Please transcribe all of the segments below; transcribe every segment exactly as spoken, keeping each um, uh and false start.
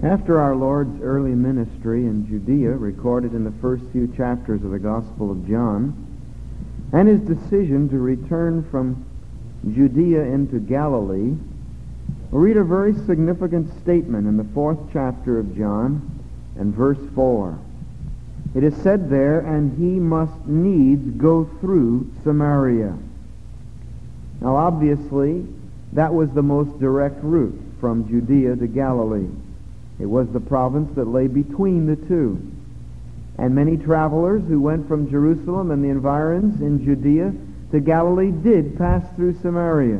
After our Lord's early ministry in Judea, recorded in the first few chapters of the Gospel of John, and his decision to return from Judea into Galilee, we read a very significant statement in the fourth chapter of John and verse four. It is said there, "And he must needs go through Samaria." Now obviously, that was the most direct route from Judea to Galilee. It was the province that lay between the two. And many travelers who went from Jerusalem and the environs in Judea to Galilee did pass through Samaria.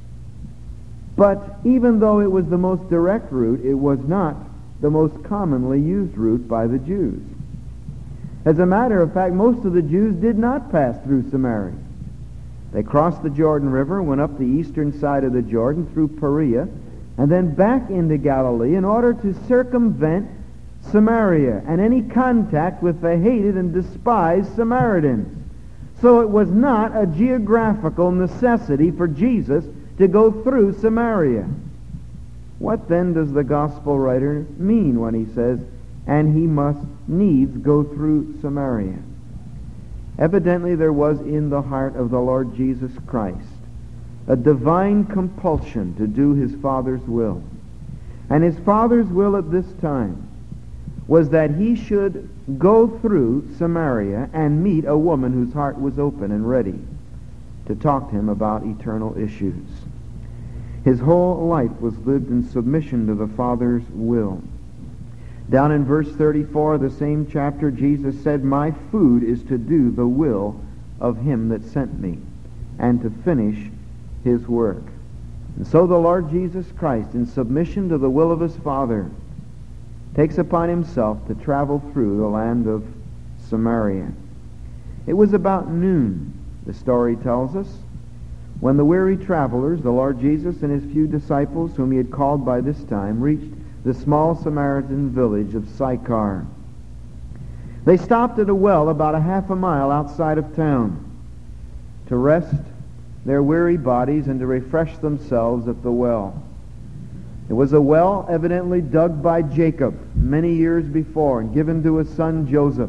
But even though it was the most direct route, it was not the most commonly used route by the Jews. As a matter of fact, most of the Jews did not pass through Samaria. They crossed the Jordan River, went up the eastern side of the Jordan through Perea, and then back into Galilee in order to circumvent Samaria and any contact with the hated and despised Samaritans. So it was not a geographical necessity for Jesus to go through Samaria. What then does the gospel writer mean when he says, "And he must needs go through Samaria"? Evidently there was in the heart of the Lord Jesus Christ a divine compulsion to do his Father's will. And his Father's will at this time was that he should go through Samaria and meet a woman whose heart was open and ready to talk to him about eternal issues. His whole life was lived in submission to the Father's will. Down in verse thirty-four of the same chapter, Jesus said, "My food is to do the will of him that sent me, and to finish his work." And so the Lord Jesus Christ, in submission to the will of his Father, takes upon himself to travel through the land of Samaria. It was about noon, the story tells us, when the weary travelers, the Lord Jesus and his few disciples, whom he had called by this time, reached the small Samaritan village of Sychar. They stopped at a well about a half a mile outside of town to rest their weary bodies and to refresh themselves at the well. It was a well evidently dug by Jacob many years before and given to his son Joseph.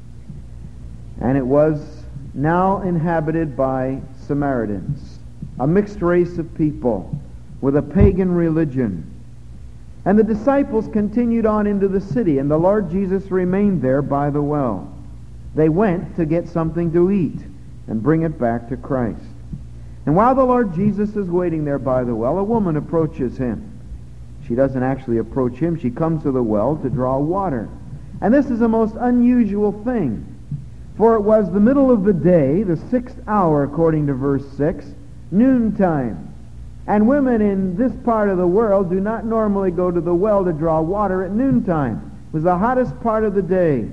And it was now inhabited by Samaritans, a mixed race of people with a pagan religion. And the disciples continued on into the city, and the Lord Jesus remained there by the well. They went to get something to eat and bring it back to Christ. And while the Lord Jesus is waiting there by the well, a woman approaches him. She doesn't actually approach him. She comes to the well to draw water. And this is a most unusual thing, for it was the middle of the day, the sixth hour according to verse six, noontime. And women in this part of the world do not normally go to the well to draw water at noontime. It was the hottest part of the day.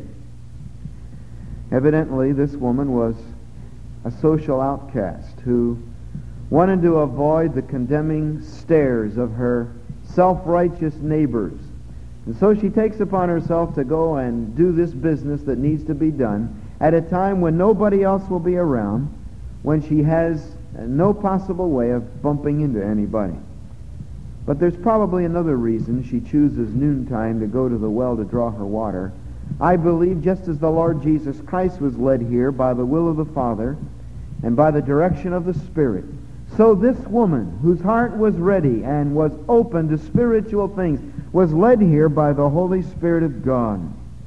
Evidently, this woman was a social outcast who wanted to avoid the condemning stares of her self-righteous neighbors. And so she takes upon herself to go and do this business that needs to be done at a time when nobody else will be around, when she has no possible way of bumping into anybody. But there's probably another reason she chooses noontime to go to the well to draw her water. I believe just as the Lord Jesus Christ was led here by the will of the Father and by the direction of the Spirit, so this woman, whose heart was ready and was open to spiritual things, was led here by the Holy Spirit of God.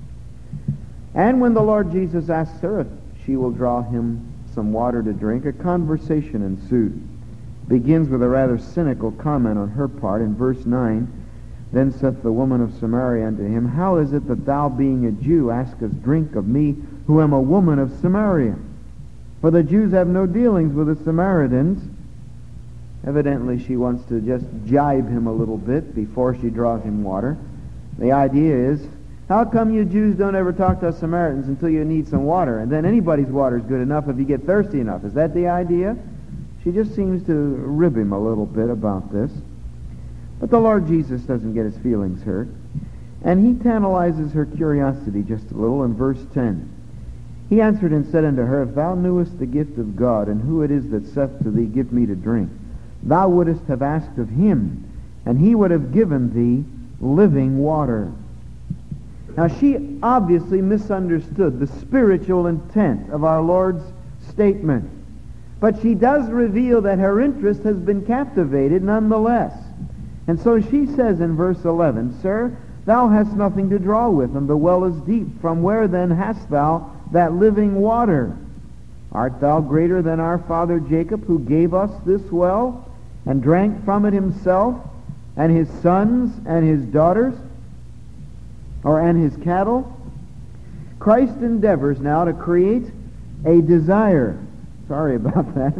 And when the Lord Jesus asks her if she will draw him some water to drink, a conversation ensued. Begins with a rather cynical comment on her part in verse nine. Then saith the woman of Samaria unto him, How is it that thou, being a Jew, askest drink of me, who am a woman of Samaria? For the Jews have no dealings with the Samaritans. Evidently she wants to just jibe him a little bit before she draws him water. The idea is, how come you Jews don't ever talk to us Samaritans until you need some water? And then anybody's water is good enough if you get thirsty enough. Is that the idea? She just seems to rib him a little bit about this. But the Lord Jesus doesn't get his feelings hurt. And he tantalizes her curiosity just a little in verse ten. He answered and said unto her, If thou knewest the gift of God, and who it is that saith to thee, Give me to drink, thou wouldest have asked of him, and he would have given thee living water. Now, she obviously misunderstood the spiritual intent of our Lord's statement, but she does reveal that her interest has been captivated nonetheless. And so she says in verse eleven, Sir, thou hast nothing to draw with, and the well is deep. From where then hast thou that living water? Art thou greater than our father Jacob, who gave us this well, and drank from it himself, and his sons, and his daughters, or and his cattle? Christ endeavors now to create a desire. Sorry about that.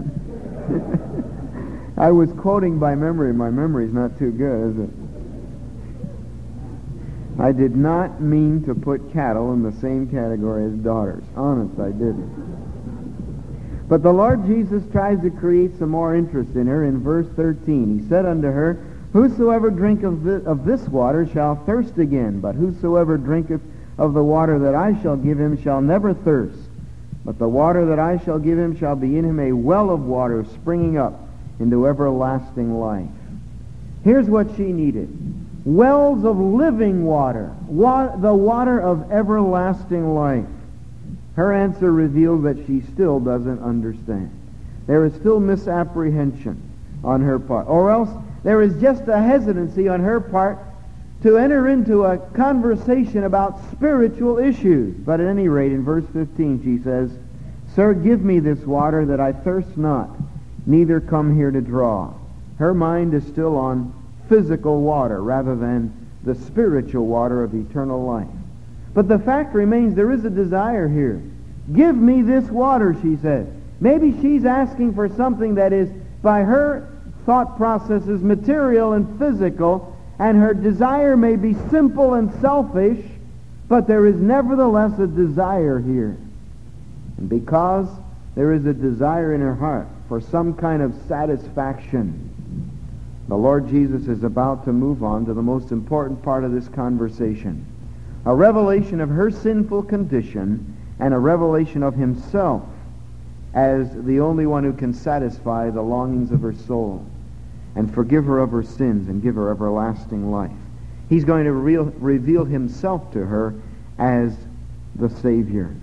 I was quoting by memory. My memory's not too good, is it? I did not mean to put cattle in the same category as daughters. Honest, I didn't. But the Lord Jesus tries to create some more interest in her in verse thirteen. He said unto her, Whosoever drinketh of this, of this water shall thirst again, but whosoever drinketh of the water that I shall give him shall never thirst. But the water that I shall give him shall be in him a well of water springing up into everlasting life. Here's what she needed. Wells of living water, wa- the water of everlasting life. Her answer reveals that she still doesn't understand. There is still misapprehension on her part. Or else there is just a hesitancy on her part to enter into a conversation about spiritual issues. But at any rate, in verse fifteen she says, Sir, give me this water that I thirst not, neither come here to draw. Her mind is still on physical water rather than the spiritual water of eternal life. But the fact remains there is a desire here. Give me this water, she says. Maybe she's asking for something that is, by her thought processes, material and physical, and her desire may be simple and selfish, but there is nevertheless a desire here. And because there is a desire in her heart for some kind of satisfaction, the Lord Jesus is about to move on to the most important part of this conversation. A revelation of her sinful condition and a revelation of himself as the only one who can satisfy the longings of her soul and forgive her of her sins and give her everlasting life. He's going to re- reveal himself to her as the Savior.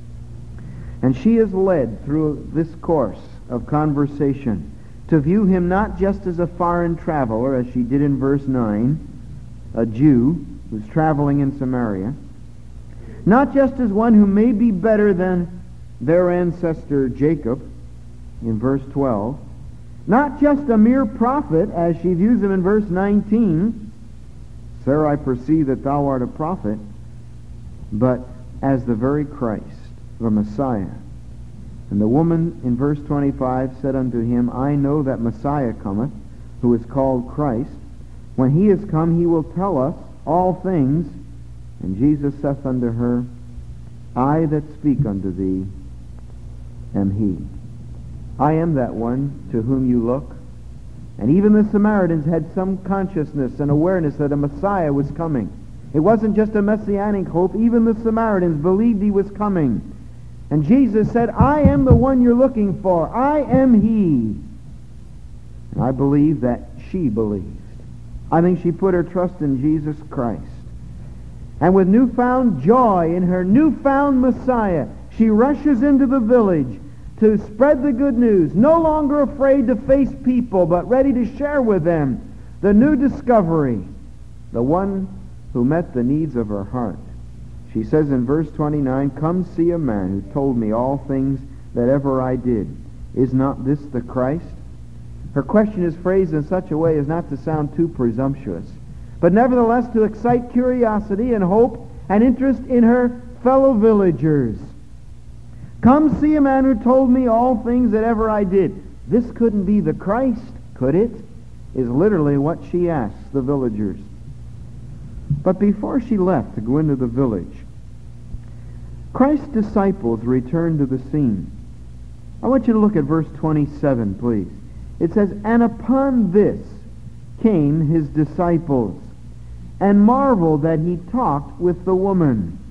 And she is led through this course of conversation to view him not just as a foreign traveler, as she did in verse nine, a Jew who's traveling in Samaria, not just as one who may be better than their ancestor Jacob in verse twelve, not just a mere prophet as she views him in verse nineteen, Sir, I perceive that thou art a prophet, but as the very Christ, the Messiah. And the woman in verse twenty-five said unto him, I know that Messiah cometh, who is called Christ. When he is come, he will tell us all things. And Jesus saith unto her, I that speak unto thee am he. I am that one to whom you look. And even the Samaritans had some consciousness and awareness that a Messiah was coming. It wasn't just a messianic hope. Even the Samaritans believed he was coming. And Jesus said, I am the one you're looking for. I am he. And I believe that she believed. I think she put her trust in Jesus Christ. And with newfound joy in her newfound Messiah, she rushes into the village to spread the good news, no longer afraid to face people, but ready to share with them the new discovery, the one who met the needs of her heart. She says in verse twenty-nine, Come see a man who told me all things that ever I did. Is not this the Christ? Her question is phrased in such a way as not to sound too presumptuous, but nevertheless to excite curiosity and hope and interest in her fellow villagers. Come see a man who told me all things that ever I did. This couldn't be the Christ, could it? Is literally what she asks the villagers. But before she left to go into the village, Christ's disciples returned to the scene. I want you to look at verse twenty-seven, please. It says, And upon this came his disciples, and marveled that he talked with the woman.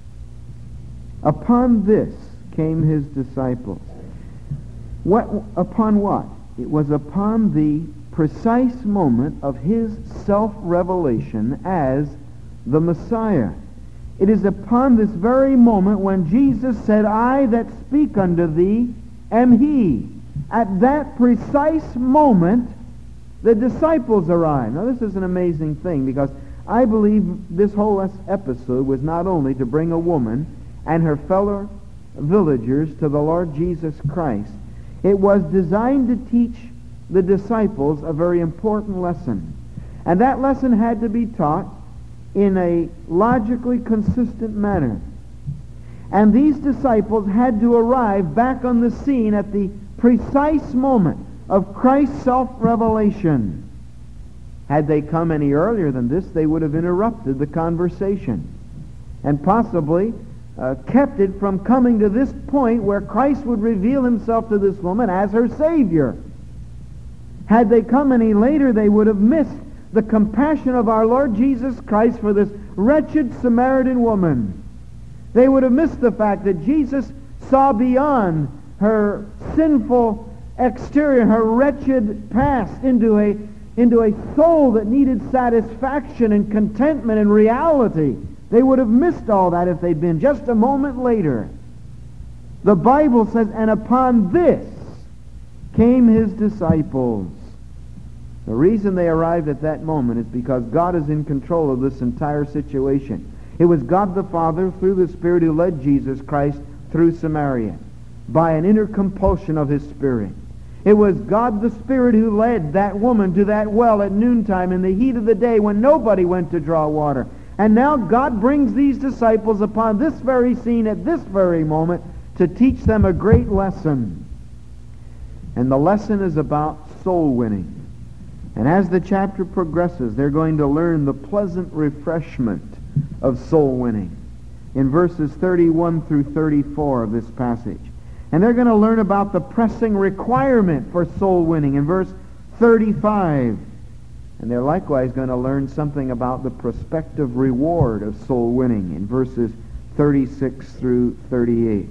Upon this came his disciples. What? Upon what? It was upon the precise moment of his self-revelation as the Messiah. It is upon this very moment when Jesus said, I that speak unto thee am he. At that precise moment, the disciples arrived. Now this is an amazing thing, because I believe this whole episode was not only to bring a woman and her fellow villagers to the Lord Jesus Christ. It was designed to teach the disciples a very important lesson. And that lesson had to be taught in a logically consistent manner. And these disciples had to arrive back on the scene at the precise moment of Christ's self-revelation. Had they come any earlier than this, they would have interrupted the conversation and possibly uh, kept it from coming to this point where Christ would reveal himself to this woman as her Savior. Had they come any later, they would have missed the compassion of our Lord Jesus Christ for this wretched Samaritan woman. They would have missed the fact that Jesus saw beyond her sinful exterior, her wretched past, into a, into a soul that needed satisfaction and contentment and reality. They would have missed all that if they'd been just a moment later. The Bible says, and upon this came his disciples. The reason they arrived at that moment is because God is in control of this entire situation. It was God the Father, through the Spirit, who led Jesus Christ through Samaria by an inner compulsion of his Spirit. It was God the Spirit who led that woman to that well at noontime in the heat of the day when nobody went to draw water. And now God brings these disciples upon this very scene at this very moment to teach them a great lesson. And the lesson is about soul winning. And as the chapter progresses, they're going to learn the pleasant refreshment of soul winning in verses thirty-one through thirty-four of this passage. And they're going to learn about the pressing requirement for soul winning in verse thirty-five. And they're likewise going to learn something about the prospective reward of soul winning in verses thirty-six through thirty-eight.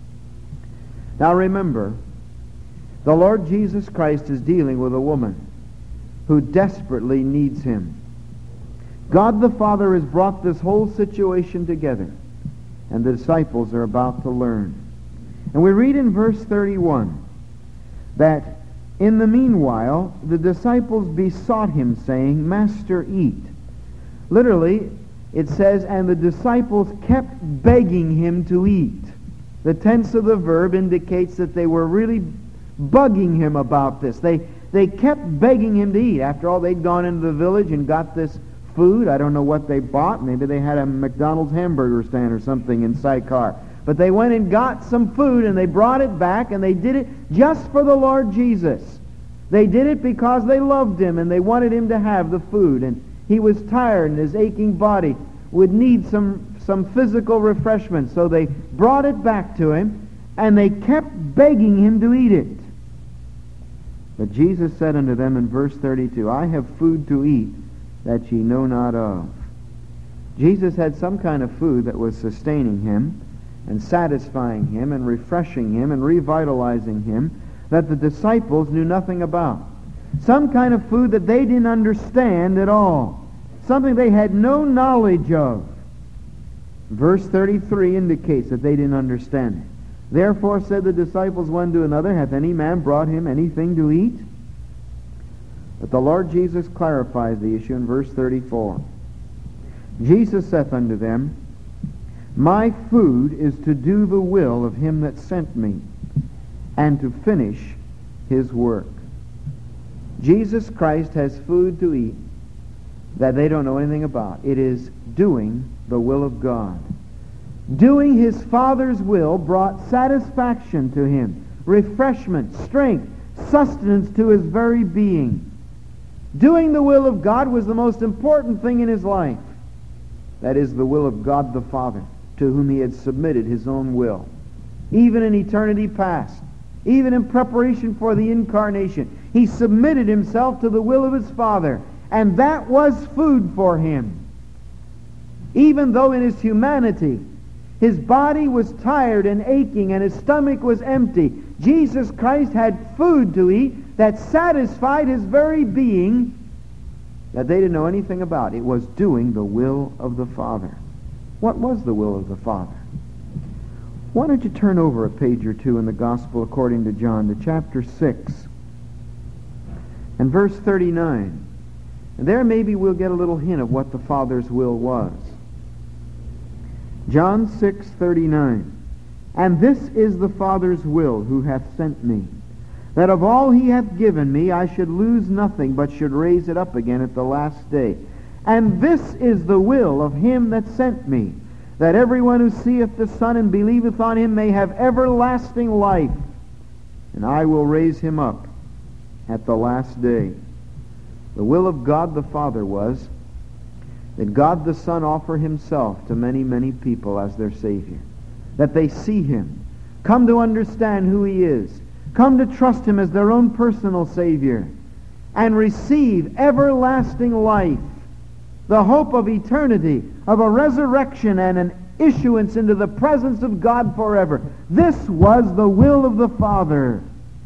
Now remember, the Lord Jesus Christ is dealing with a woman who desperately needs him. God the Father has brought this whole situation together, and the disciples are about to learn. And we read in verse thirty-one that in the meanwhile the disciples besought him, saying, Master, eat. Literally, it says, and the disciples kept begging him to eat. The tense of the verb indicates that they were really bugging him about this. They They kept begging him to eat. After all, they'd gone into the village and got this food. I don't know what they bought. Maybe they had a McDonald's hamburger stand or something in Sychar. But they went and got some food, and they brought it back, and they did it just for the Lord Jesus. They did it because they loved him, and they wanted him to have the food. And he was tired, and his aching body would need some, some physical refreshment. So they brought it back to him, and they kept begging him to eat it. But Jesus said unto them in verse thirty-two, I have food to eat that ye know not of. Jesus had some kind of food that was sustaining him and satisfying him and refreshing him and revitalizing him that the disciples knew nothing about. Some kind of food that they didn't understand at all. Something they had no knowledge of. Verse thirty-three indicates that they didn't understand it. Therefore said the disciples one to another, hath any man brought him anything to eat? But the Lord Jesus clarifies the issue in verse thirty-four. Jesus saith unto them, My food is to do the will of him that sent me, and to finish his work. Jesus Christ has food to eat that they don't know anything about. It is doing the will of God. Doing his Father's will brought satisfaction to him, refreshment, strength, sustenance to his very being. Doing the will of God was the most important thing in his life. That is the will of God the Father, to whom he had submitted his own will. Even in eternity past, even in preparation for the incarnation, he submitted himself to the will of his Father, and that was food for him. Even though in his humanity, his body was tired and aching and his stomach was empty, Jesus Christ had food to eat that satisfied his very being that they didn't know anything about. It was doing the will of the Father. What was the will of the Father? Why don't you turn over a page or two in the Gospel according to John to chapter six and verse thirty-nine. And there maybe we'll get a little hint of what the Father's will was. John six thirty-nine. And this is the Father's will, who hath sent me, that of all he hath given me I should lose nothing, but should raise it up again at the last day. And this is the will of him that sent me, that everyone who seeth the Son and believeth on him may have everlasting life, and I will raise him up at the last day. The will of God the Father was that God the Son offer himself to many, many people as their Savior, that they see him, come to understand who he is, come to trust him as their own personal Savior, and receive everlasting life, the hope of eternity, of a resurrection and an issuance into the presence of God forever. This was the will of the Father.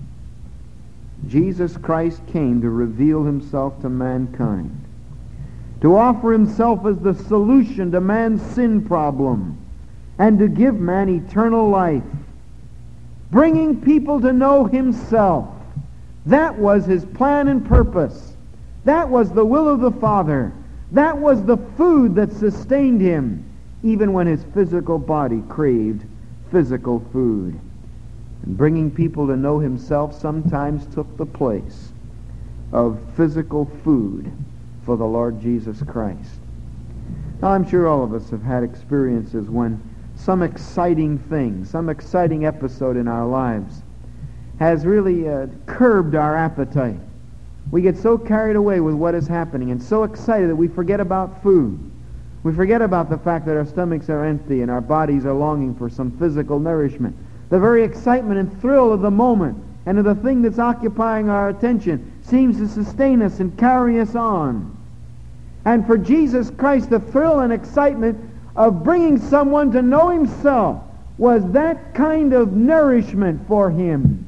Jesus Christ came to reveal himself to mankind, to offer himself as the solution to man's sin problem, and to give man eternal life, bringing people to know himself. That was his plan and purpose. That was the will of the Father. That was the food that sustained him, even when his physical body craved physical food. And bringing people to know himself sometimes took the place of physical food for the Lord Jesus Christ. Now, I'm sure all of us have had experiences when some exciting thing, some exciting episode in our lives has really uh, curbed our appetite. We get so carried away with what is happening and so excited that we forget about food. We forget about the fact that our stomachs are empty and our bodies are longing for some physical nourishment. The very excitement and thrill of the moment and of the thing that's occupying our attention seems to sustain us and carry us on. And for Jesus Christ, the thrill and excitement of bringing someone to know himself was that kind of nourishment for him.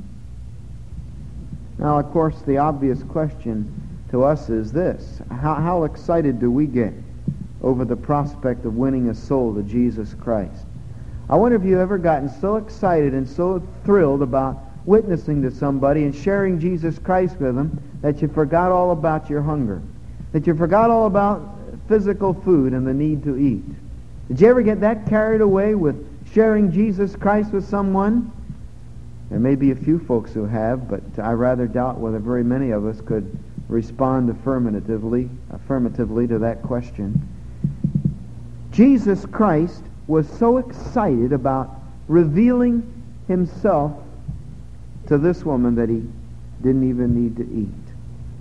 Now, of course, the obvious question to us is this. How, how excited do we get over the prospect of winning a soul to Jesus Christ? I wonder if you've ever gotten so excited and so thrilled about witnessing to somebody and sharing Jesus Christ with them that you forgot all about your hunger, that you forgot all about physical food and the need to eat. Did you ever get that carried away with sharing Jesus Christ with someone? There may be a few folks who have, but I rather doubt whether very many of us could respond affirmatively, affirmatively to that question. Jesus Christ was so excited about revealing himself to this woman that he didn't even need to eat.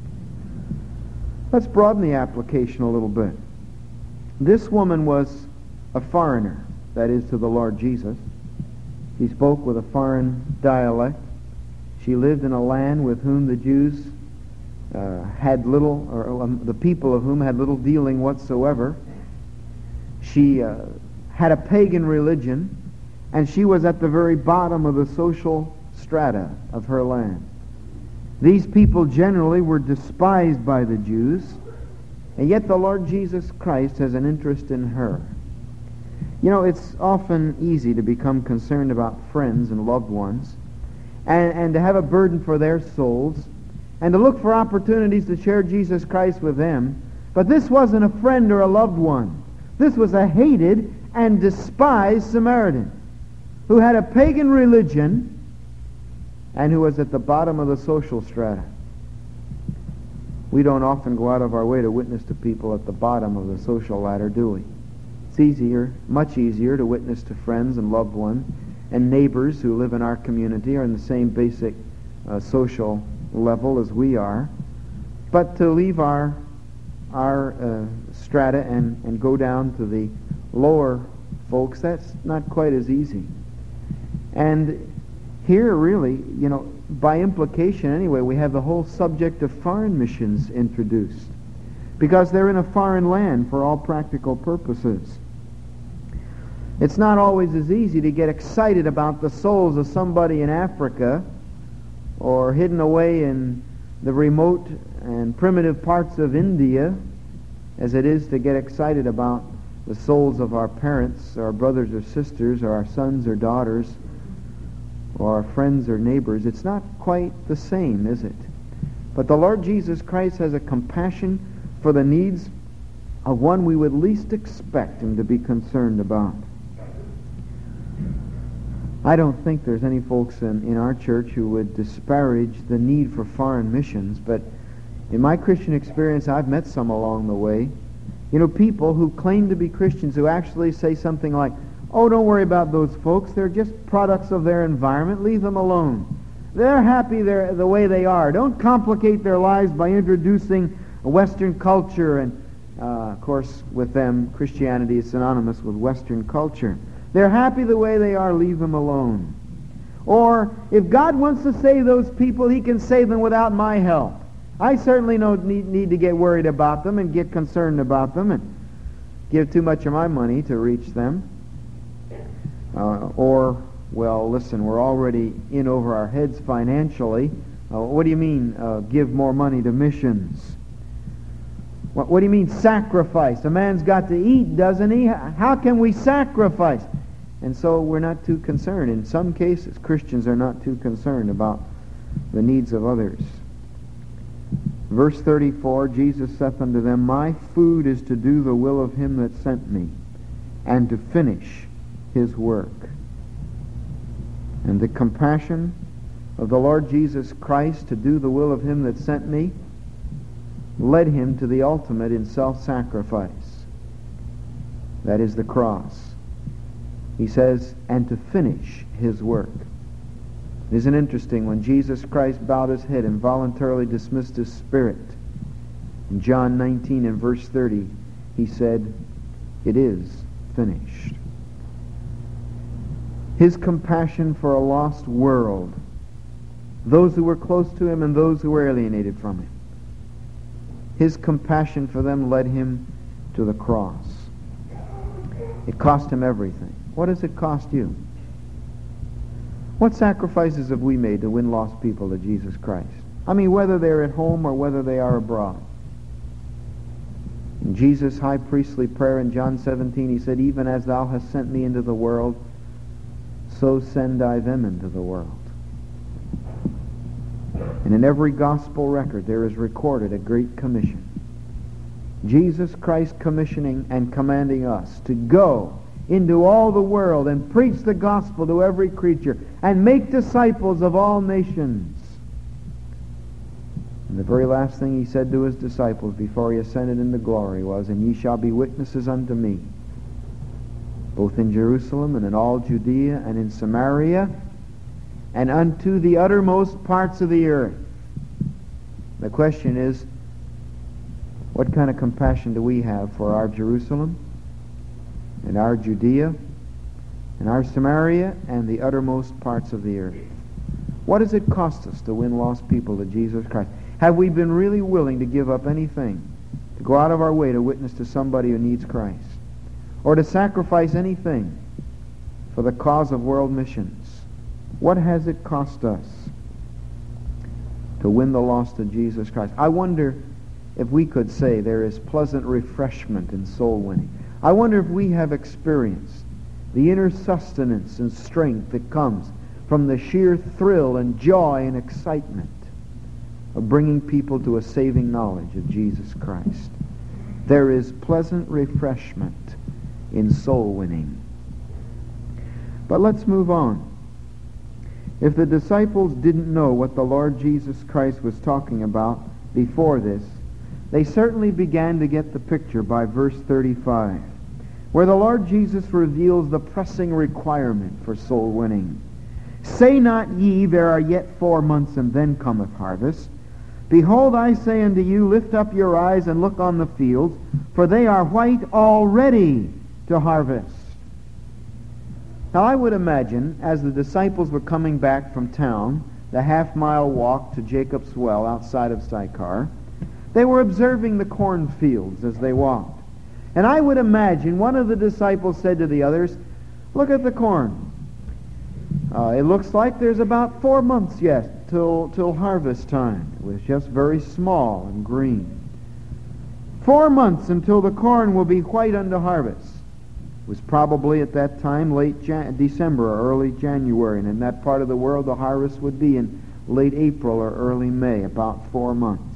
Let's broaden the application a little bit. This woman was a foreigner, that is, to the Lord Jesus. She spoke with a foreign dialect. She lived in a land with whom the Jews uh, had little, or um, the people of whom had little dealing whatsoever. She uh, had a pagan religion, and she was at the very bottom of the social strata of her land. These people generally were despised by the Jews, and yet the Lord Jesus Christ has an interest in her. You know, it's often easy to become concerned about friends and loved ones, and, and to have a burden for their souls, and to look for opportunities to share Jesus Christ with them. But this wasn't a friend or a loved one. This was a hated and despised Samaritan who had a pagan religion and who was at the bottom of the social strata. We don't often go out of our way to witness to people at the bottom of the social ladder, do we? It's easier, much easier to witness to friends and loved ones and neighbors who live in our community or in the same basic uh, social level as we are. But to leave our our uh, strata and, and go down to the lower folks, that's not quite as easy. And here really, you know, by implication anyway, we have the whole subject of foreign missions introduced, because they're in a foreign land for all practical purposes. It's not always as easy to get excited about the souls of somebody in Africa or hidden away in the remote and primitive parts of India as it is to get excited about the souls of our parents, our brothers or sisters, or our sons or daughters, or our friends or neighbors. It's not quite the same, is it? But the Lord Jesus Christ has a compassion for the needs of one we would least expect him to be concerned about. I don't think there's any folks in, in our church who would disparage the need for foreign missions, but in my Christian experience, I've met some along the way. You know, people who claim to be Christians who actually say something like, "Oh, don't worry about those folks. They're just products of their environment. Leave them alone. They're happy they're the way they are. Don't complicate their lives by introducing a Western culture." And, uh, of course, with them, Christianity is synonymous with Western culture. They're happy the way they are. Leave them alone. Or, if God wants to save those people, he can save them without my help. I certainly don't need, need to get worried about them and get concerned about them and give too much of my money to reach them. Uh, or, well, listen, we're already in over our heads financially. Uh, what do you mean, uh, give more money to missions? What, what do you mean, sacrifice? A man's got to eat, doesn't he? How can we sacrifice? And so we're not too concerned. In some cases, Christians are not too concerned about the needs of others. Verse thirty-four, Jesus saith unto them, My food is to do the will of him that sent me, and to finish his work. And the compassion of the Lord Jesus Christ to do the will of him that sent me led him to the ultimate in self-sacrifice. That is the cross. He says, and to finish his work. Isn't it interesting, when Jesus Christ bowed his head and voluntarily dismissed his spirit, in John nineteen and verse thirty, he said, it is finished. His compassion for a lost world, those who were close to him and those who were alienated from him, his compassion for them led him to the cross. It cost him everything. What does it cost you? What sacrifices have we made to win lost people to Jesus Christ? I mean, whether they're at home or whether they are abroad. In Jesus' high priestly prayer in John seventeen, he said, even as thou hast sent me into the world, so send I them into the world. And in every gospel record there is recorded a great commission. Jesus Christ commissioning and commanding us to go into all the world and preach the gospel to every creature and make disciples of all nations. And the very last thing he said to his disciples before he ascended into glory was, and ye shall be witnesses unto me, both in Jerusalem and in all Judea and in Samaria and unto the uttermost parts of the earth. The question is, what kind of compassion do we have for our Jerusalem and our Judea and our Samaria and the uttermost parts of the earth? What does it cost us to win lost people to Jesus Christ? Have we been really willing to give up anything, to go out of our way to witness to somebody who needs Christ, or to sacrifice anything for the cause of world missions? What has it cost us to win the lost to Jesus Christ? I wonder if we could say there is pleasant refreshment in soul winning. I wonder if we have experienced the inner sustenance and strength that comes from the sheer thrill and joy and excitement of bringing people to a saving knowledge of Jesus Christ. There is pleasant refreshment in soul winning. But let's move on. If the disciples didn't know what the Lord Jesus Christ was talking about before this, they certainly began to get the picture by verse thirty-five, where the Lord Jesus reveals the pressing requirement for soul winning. Say not ye, there are yet four months, and then cometh harvest. Behold, I say unto you, lift up your eyes and look on the fields, for they are white already to harvest. Now I would imagine, as the disciples were coming back from town, the half-mile walk to Jacob's Well outside of Sychar, they were observing the cornfields as they walked. And I would imagine one of the disciples said to the others, look at the corn. Uh, it looks like there's about four months yet till, till harvest time. It was just very small and green. Four months until the corn will be white unto harvest. It was probably at that time late Jan- December or early January, and in that part of the world the harvest would be in late April or early May, about four months.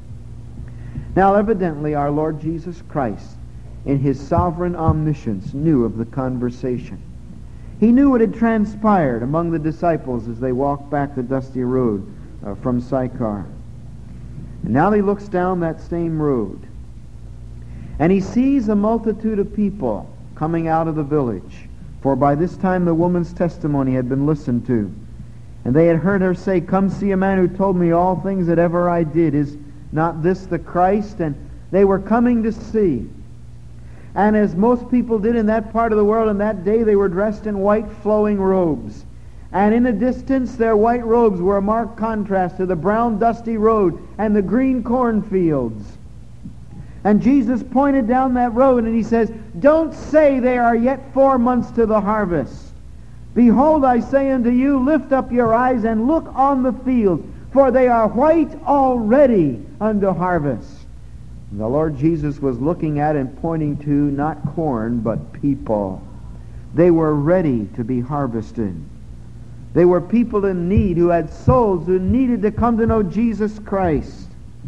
Now evidently our Lord Jesus Christ, in his sovereign omniscience, knew of the conversation. He knew what had transpired among the disciples as they walked back the dusty road uh, from Sychar. And now he looks down that same road, and he sees a multitude of people coming out of the village. For by this time the woman's testimony had been listened to, and they had heard her say, "Come see a man who told me all things that ever I did. Is not this the Christ?" And they were coming to see. And as most people did in that part of the world in that day, they were dressed in white flowing robes. And in the distance, their white robes were a marked contrast to the brown dusty road and the green cornfields. And Jesus pointed down that road and he says, "Don't say there are yet four months to the harvest. Behold, I say unto you, lift up your eyes and look on the fields, for they are white already unto harvest." And the Lord Jesus was looking at and pointing to not corn, but people. They were ready to be harvested. They were people in need who had souls who needed to come to know Jesus Christ.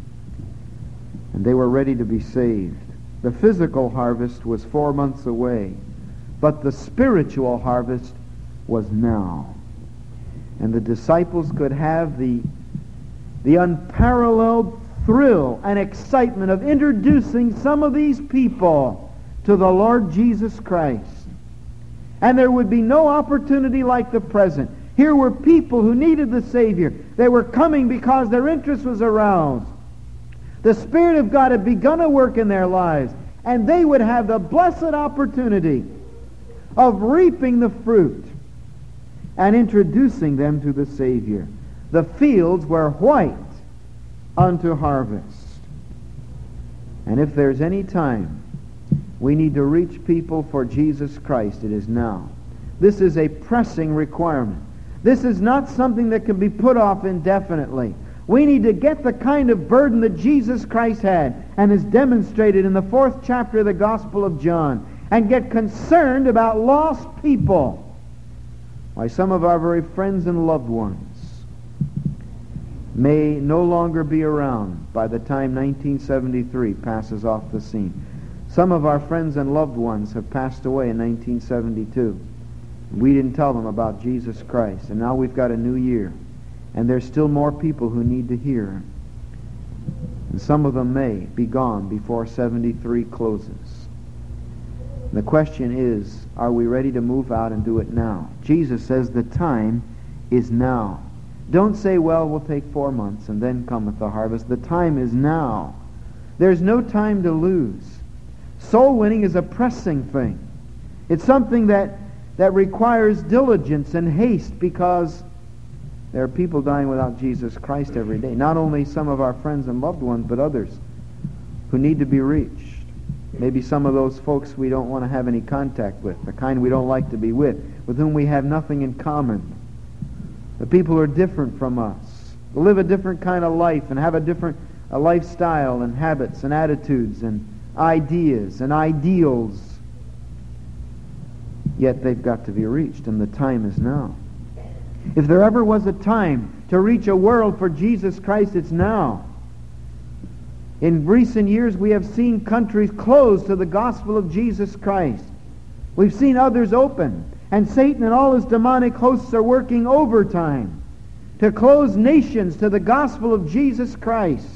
And they were ready to be saved. The physical harvest was four months away, but the spiritual harvest was now. And the disciples could have the, the unparalleled thrill and excitement of introducing some of these people to the Lord Jesus Christ. And there would be no opportunity like the present. Here were people who needed the Savior. They were coming because their interest was aroused. The Spirit of God had begun a work in their lives, and they would have the blessed opportunity of reaping the fruit and introducing them to the Savior. The fields were white unto harvest. And if there's any time we need to reach people for Jesus Christ, it is now. This is a pressing requirement. This is not something that can be put off indefinitely. We need to get the kind of burden that Jesus Christ had and is demonstrated in the fourth chapter of the Gospel of John, and get concerned about lost people. Why, some of our very friends and loved ones may no longer be around by the time nineteen seventy-three passes off the scene. Some of our friends and loved ones have passed away in nineteen seventy-two. We didn't tell them about Jesus Christ, and now we've got a new year. And there's still more people who need to hear. And some of them may be gone before seventy-three closes. The question is, are we ready to move out and do it now? Jesus says the time is now. Don't say, well, we'll take four months and then cometh the harvest. The time is now. There's no time to lose. Soul winning is a pressing thing. It's something that, that requires diligence and haste, because there are people dying without Jesus Christ every day. Not only some of our friends and loved ones, but others who need to be reached. Maybe some of those folks we don't want to have any contact with, the kind we don't like to be with, with whom we have nothing in common. The people who are different from us, who live a different kind of life and have a different a lifestyle and habits and attitudes and ideas and ideals. Yet they've got to be reached, and the time is now. If there ever was a time to reach a world for Jesus Christ, it's now. In recent years, we have seen countries close to the gospel of Jesus Christ. We've seen others open, and Satan and all his demonic hosts are working overtime to close nations to the gospel of Jesus Christ.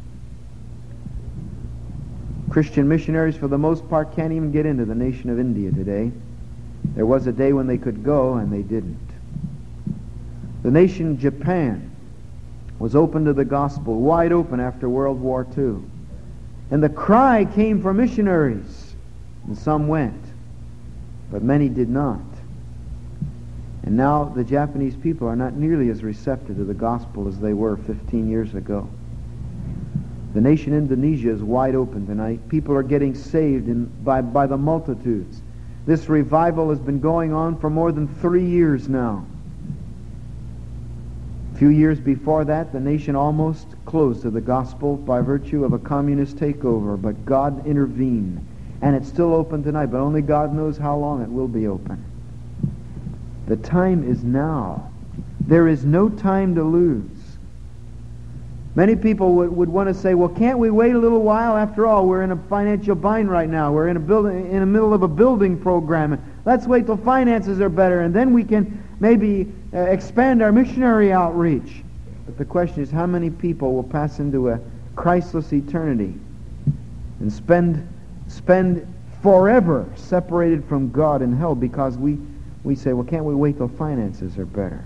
Christian missionaries, for the most part, can't even get into the nation of India today. There was a day when they could go, and they didn't. The nation of Japan was open to the gospel, wide open after World War Two. And the cry came for missionaries, and some went, but many did not. And now the Japanese people are not nearly as receptive to the gospel as they were fifteen years ago. The nation Indonesia is wide open tonight. People are getting saved in, by, by the multitudes. This revival has been going on for more than three years now. A few years before that, the nation almost closed to the gospel by virtue of a communist takeover, but God intervened. And it's still open tonight, but only God knows how long it will be open. The time is now. There is no time to lose. Many people would, would want to say, well, can't we wait a little while? After all, we're in a financial bind right now. We're in a building, in the middle of a building program. Let's wait till finances are better, and then we can maybe uh, expand our missionary outreach. But the question is, how many people will pass into a Christless eternity and spend spend forever separated from God in hell because we, we say, well, can't we wait till finances are better?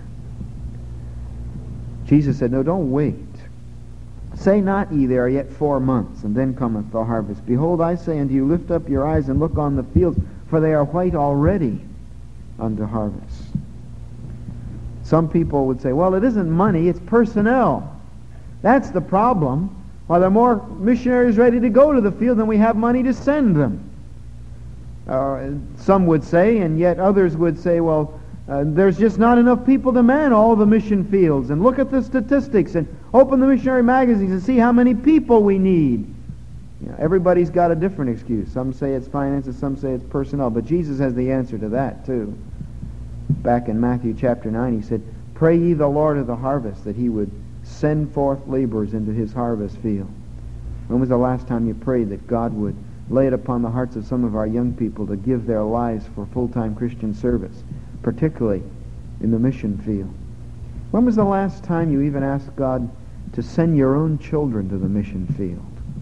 Jesus said, no, don't wait. Say not ye, there are yet four months, and then cometh the harvest. Behold, I say unto you, lift up your eyes and look on the fields, for they are white already unto harvest. Some people would say, well, it isn't money, it's personnel. That's the problem. Well, there are more missionaries ready to go to the field than we have money to send them. Uh, some would say, and yet others would say, well, uh, there's just not enough people to man all the mission fields. And look at the statistics and open the missionary magazines and see how many people we need. You know, everybody's got a different excuse. Some say it's finances, some say it's personnel. But Jesus has the answer to that too. Back in Matthew chapter nine, he said, pray ye the Lord of the harvest that he would send forth laborers into his harvest field. When was the last time you prayed that God would lay it upon the hearts of some of our young people to give their lives for full-time Christian service, particularly in the mission field? When was the last time you even asked God to send your own children to the mission field?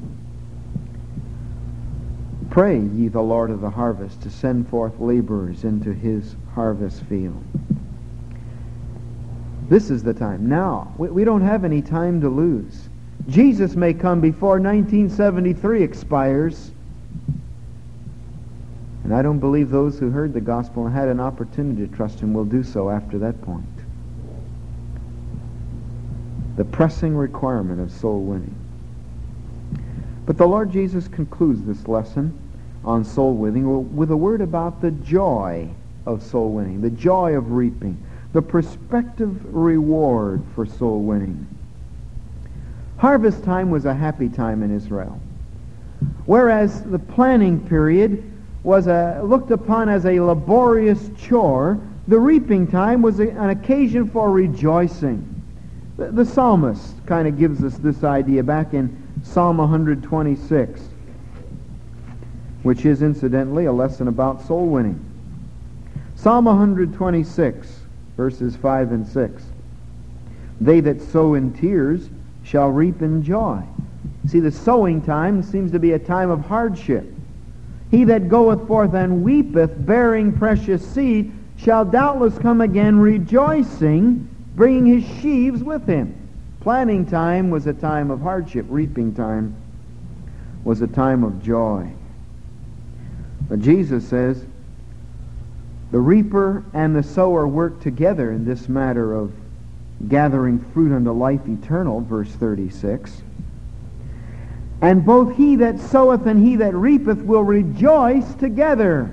Pray ye the Lord of the harvest to send forth laborers into his harvest field. This is the time. Now, we, we don't have any time to lose. Jesus may come before nineteen seventy-three expires. And I don't believe those who heard the gospel and had an opportunity to trust him will do so after that point. The pressing requirement of soul winning. But the Lord Jesus concludes this lesson on soul winning with a word about the joy of soul winning, the joy of reaping, the prospective reward for soul winning. Harvest time was a happy time in Israel, whereas the planting period was a, looked upon as a laborious chore. The reaping time was a, an occasion for rejoicing. The, the psalmist kind of gives us this idea back in Psalm one twenty-six, which is incidentally a lesson about soul winning. Psalm one twenty-six, verses five and six. They that sow in tears shall reap in joy. See, the sowing time seems to be a time of hardship. He that goeth forth and weepeth, bearing precious seed, shall doubtless come again rejoicing, bringing his sheaves with him. Planting time was a time of hardship. Reaping time was a time of joy. But Jesus says, the reaper and the sower work together in this matter of gathering fruit unto life eternal, verse thirty-six. And both he that soweth and he that reapeth will rejoice together.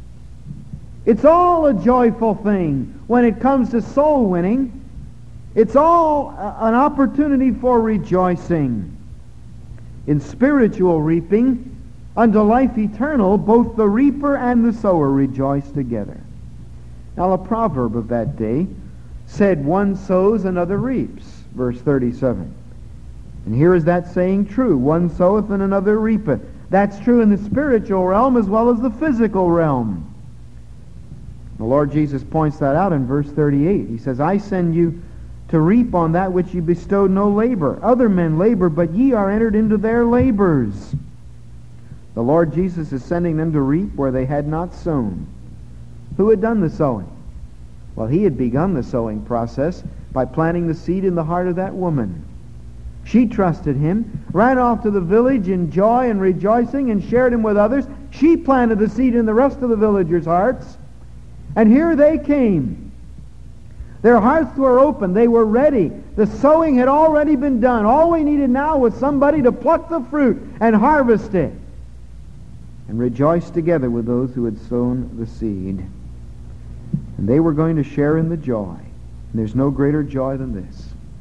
It's all a joyful thing when it comes to soul winning. It's all an opportunity for rejoicing. In spiritual reaping, unto life eternal, both the reaper and the sower rejoice together. Now, a proverb of that day said, one sows, another reaps, verse thirty-seven. And here is that saying true, one soweth and another reapeth. That's true in the spiritual realm as well as the physical realm. The Lord Jesus points that out in verse thirty-eight. He says, I send you to reap on that which ye bestowed no labor. Other men labor, but ye are entered into their labors. The Lord Jesus is sending them to reap where they had not sown. Who had done the sowing? Well, he had begun the sowing process by planting the seed in the heart of that woman. She trusted him, ran off to the village in joy and rejoicing, and shared him with others. She planted the seed in the rest of the villagers' hearts. And here they came. Their hearts were open. They were ready. The sowing had already been done. All we needed now was somebody to pluck the fruit and harvest it, and rejoice together with those who had sown the seed. And they were going to share in the joy. And there's no greater joy than this.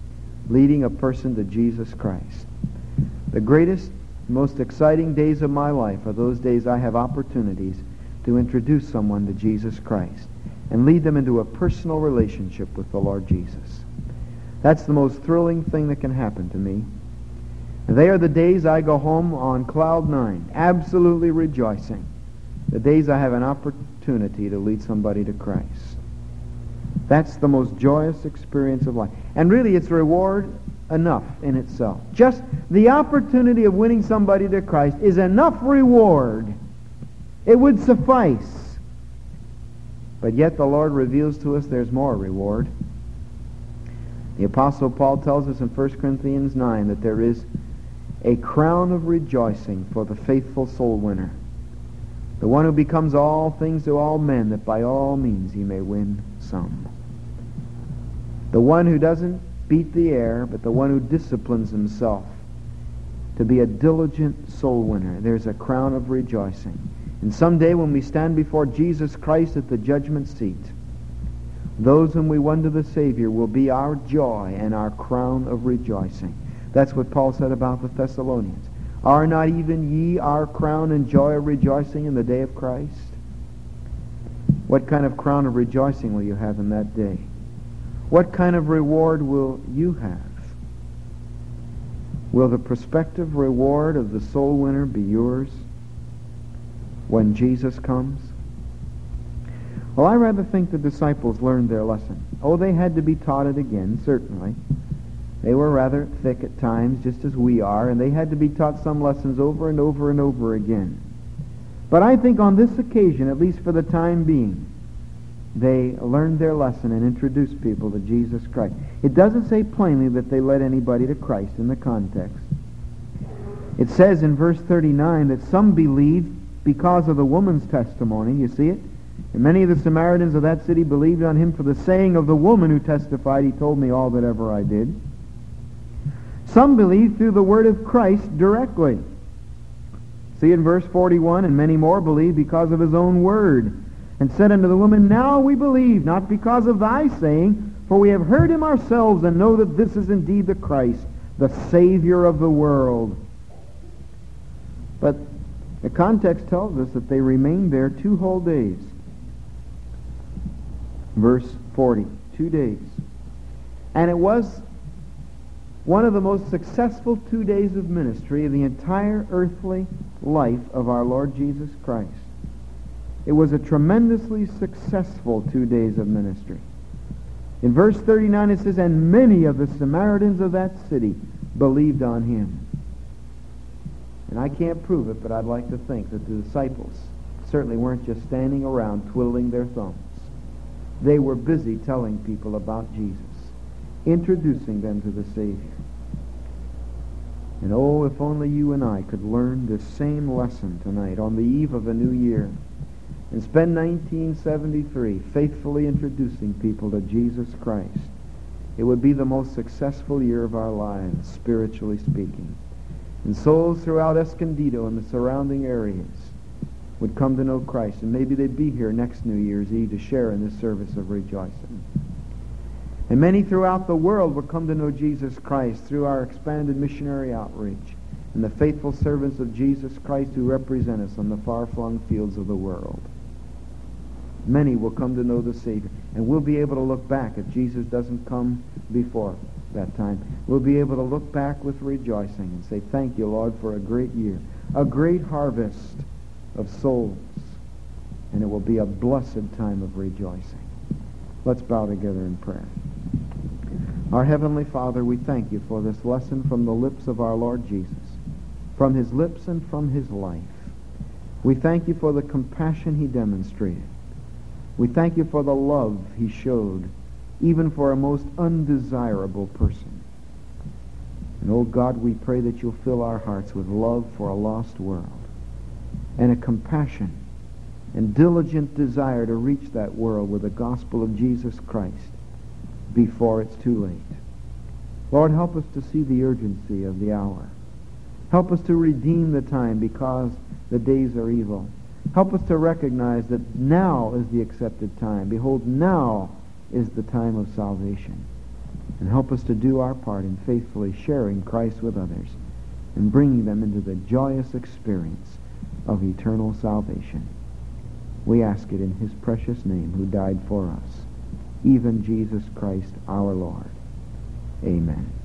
leading a person to Jesus Christ. The greatest, most exciting days of my life are those days I have opportunities to introduce someone to Jesus Christ and lead them into a personal relationship with the Lord Jesus. That's the most thrilling thing that can happen to me. And they are the days I go home on cloud nine, absolutely rejoicing. The days I have an opportunity to lead somebody to Christ. That's the most joyous experience of life. And really, it's reward enough in itself. Just the opportunity of winning somebody to Christ is enough reward. It would suffice. But yet the Lord reveals to us there's more reward. The Apostle Paul tells us in First Corinthians nine that there is a crown of rejoicing for the faithful soul winner. The one who becomes all things to all men, that by all means he may win some. The one who doesn't beat the air, but the one who disciplines himself to be a diligent soul winner. There's a crown of rejoicing. And someday when we stand before Jesus Christ at the judgment seat, those whom we won to the Savior will be our joy and our crown of rejoicing. That's what Paul said about the Thessalonians. Are not even ye our crown and joy of rejoicing in the day of Christ? What kind of crown of rejoicing will you have in that day? What kind of reward will you have? Will the prospective reward of the soul winner be yours when Jesus comes? Well, I rather think the disciples learned their lesson. Oh, they had to be taught it again, certainly. They were rather thick at times, just as we are, and they had to be taught some lessons over and over and over again. But I think on this occasion, at least for the time being, they learned their lesson and introduced people to Jesus Christ. It doesn't say plainly that they led anybody to Christ in the context. It says in verse thirty-nine that some believed because of the woman's testimony. You see it? And many of the Samaritans of that city believed on him for the saying of the woman who testified, he told me all that ever I did. Some believed through the word of Christ directly. See in verse forty-one, and many more believed because of his own word, and said unto the woman, now we believe, not because of thy saying, for we have heard him ourselves, and know that this is indeed the Christ, the Savior of the world. But the context tells us that they remained there two whole days. Verse forty, two days. And it was one of the most successful two days of ministry of the entire earthly life of our Lord Jesus Christ. It was a tremendously successful two days of ministry. In verse thirty-nine it says, and many of the Samaritans of that city believed on him. And I can't prove it, but I'd like to think that the disciples certainly weren't just standing around twiddling their thumbs. They were busy telling people about Jesus, introducing them to the Savior. And oh, if only you and I could learn this same lesson tonight on the eve of a new year and spend nineteen seventy-three faithfully introducing people to Jesus Christ. It would be the most successful year of our lives, spiritually speaking. And souls throughout Escondido and the surrounding areas would come to know Christ, and maybe they'd be here next New Year's Eve to share in this service of rejoicing. And many throughout the world would come to know Jesus Christ through our expanded missionary outreach and the faithful servants of Jesus Christ who represent us on the far-flung fields of the world. Many will come to know the Savior, and we'll be able to look back if Jesus doesn't come before that time. We'll be able to look back with rejoicing and say, thank you, Lord, for a great year, a great harvest of souls, and it will be a blessed time of rejoicing. Let's bow together in prayer. Our Heavenly Father, we thank you for this lesson from the lips of our Lord Jesus, from his lips and from his life. We thank you for the compassion he demonstrated. We thank you for the love he showed, even for a most undesirable person. And, oh God, we pray that you'll fill our hearts with love for a lost world and a compassion and diligent desire to reach that world with the gospel of Jesus Christ before it's too late. Lord, help us to see the urgency of the hour. Help us to redeem the time because the days are evil. Help us to recognize that now is the accepted time. Behold, now is the time of salvation. and help us to do our part in faithfully sharing Christ with others and bringing them into the joyous experience of eternal salvation. We ask it in his precious name, who died for us, even Jesus Christ our Lord. Amen.